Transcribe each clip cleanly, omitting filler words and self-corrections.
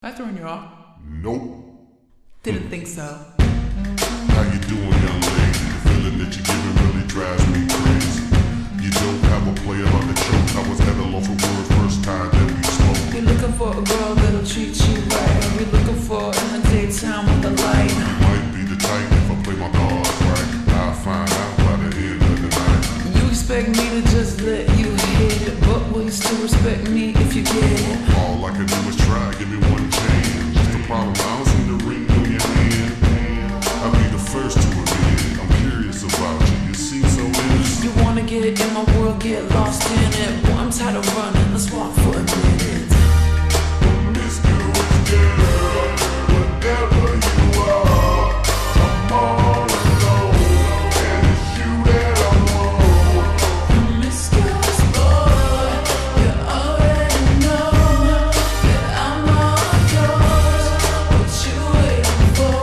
I throwing you off? Nope. Didn't think so. How you doing, young lady? The feeling that you're giving really drives me crazy. You don't have a play about the choke. I was at a loss for words first time that we spoke. You're looking for a girl that'll treat you right. You're looking for in the daytime with the light. You might be the type if I play my cards right. I'll find out by the end of the night. You expect me to just let you hit it, but will you still respect me if you get it? All I can do is try, give me one chance. Just the problem, I don't see the ring on your hand. I'll be the first to admit it. I'm curious about you, you seem so innocent. You wanna get in my world, get lost in it. Boy, I'm tired of running, let's walk for a minute. Miss Girl, whatever you are, I'm all alone, and it's you that I want. Promiscuous boy, you already know that I'm all yours. What you waiting for?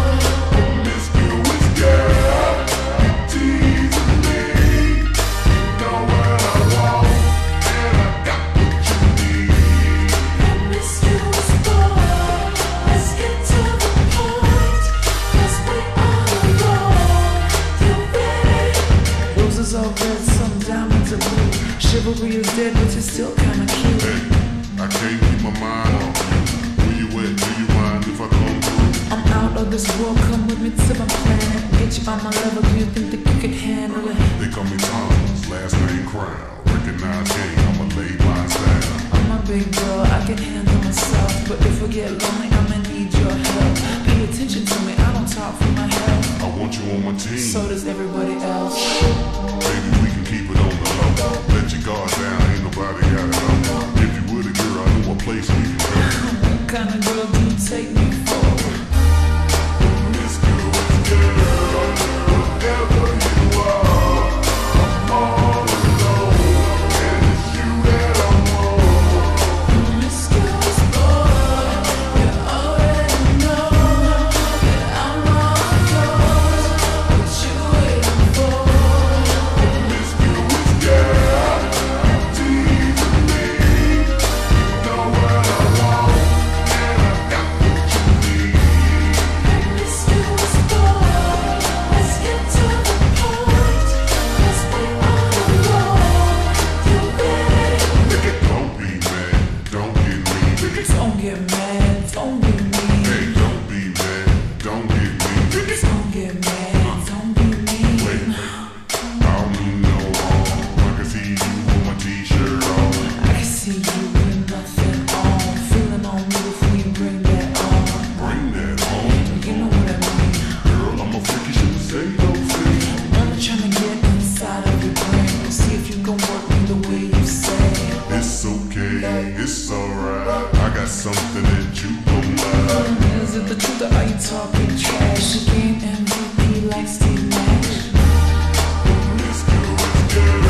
Promiscuous girl, you teasing me. You know what I want, and I got what you need. Promiscuous boy, let's get to the point, 'cause we all alone. You ready? Roses are red, some diamonds are blue. Chivalry is dead, but you're still kinda cute. Hey, I can't keep my mind off you. Where you at? Do you mind if I come through? I'm out of this world, come with me to my planet. Get you on my level, do you think that you can handle it? They call me Thomas, last name Crown. Recognize gang, I'ma lay mine down. I'm a big girl, I can handle myself. But if I get lonely, I'ma need your help. Pay attention to me, I don't talk for my health. I want you on my team. So does everybody else. Baby, we can keep it on the low. Let your guard down, ain't nobody got it on. If you were the girl, I know a place we can go. What kind of girl do you take me for? Miss Girl, whatever you are, I'm all alone, and it's you that I want. Promiscuous boy, you already know that I'm all yours. What you waiting for? Miss Girl, you teasing me. You know what I want, and I got what you need. Promiscuous boy, let's get to the point, 'cause we all alone. You ready? Don't be mad, don't get mean. Don't get mad, don't be mean. Hey, don't be mad, don't get mean. Don't get mad, don't be Wait, mean. I don't mean no harm. I can see you with my t-shirt on. I can see you with nothing on. Feeling on me if we bring that on. Bring that on. You know what I mean. Girl, I'm a freak, you shouldn't say those things. I'm trying to get inside of your brain. See if you can work me the way you say. It's okay, it's alright. I got something that you gon' like. Is it the truth or are you talking trash? The game MVP like Steve Nash. Miss Girl,